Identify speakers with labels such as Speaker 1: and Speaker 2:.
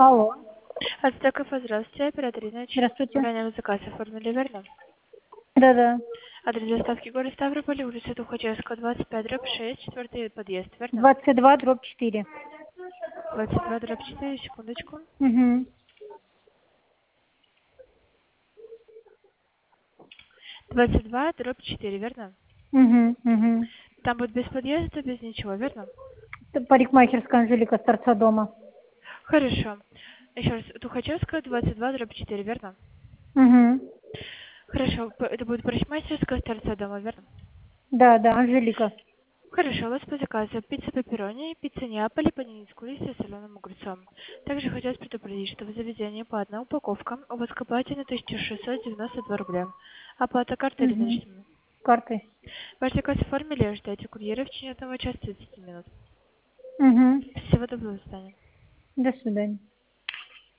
Speaker 1: Алло.
Speaker 2: Ацтек Кафе, здравствуйте, оператор Иначе.
Speaker 1: Здравствуйте.
Speaker 2: Ранее вы заказ оформили, верно?
Speaker 1: Да-да.
Speaker 2: Адрес доставки город Ставрополь, улица Тухачевского, 25, дробь 6, четвертый подъезд, верно?
Speaker 1: 22/4.
Speaker 2: 22, дробь 4, секундочку.
Speaker 1: Угу.
Speaker 2: 22, дробь 4, верно?
Speaker 1: Угу. Угу.
Speaker 2: Там будет без подъезда, без ничего, верно?
Speaker 1: Парикмахерская Анжелика с торца дома.
Speaker 2: Хорошо. Еще раз, Тухачевская, 22, дробь 4, верно?
Speaker 1: Угу.
Speaker 2: Хорошо, это будет парикмахерская с торца дома, верно?
Speaker 1: Да, Анжелика.
Speaker 2: Хорошо, у вас по заказу пицца пепперони, пицца Неаполь, панини с курицей и соленым огурцом. Также хотелось предупредить, что в заведении по одной упаковке у вас копаете на 1692 рубля. Оплата картой или
Speaker 1: Угу.
Speaker 2: наличными.
Speaker 1: Картой.
Speaker 2: Ваш заказ оформили, ждайте курьера в течение 1 часа 30 минут.
Speaker 1: Угу.
Speaker 2: Всего доброго, до свидания.
Speaker 1: До свидания.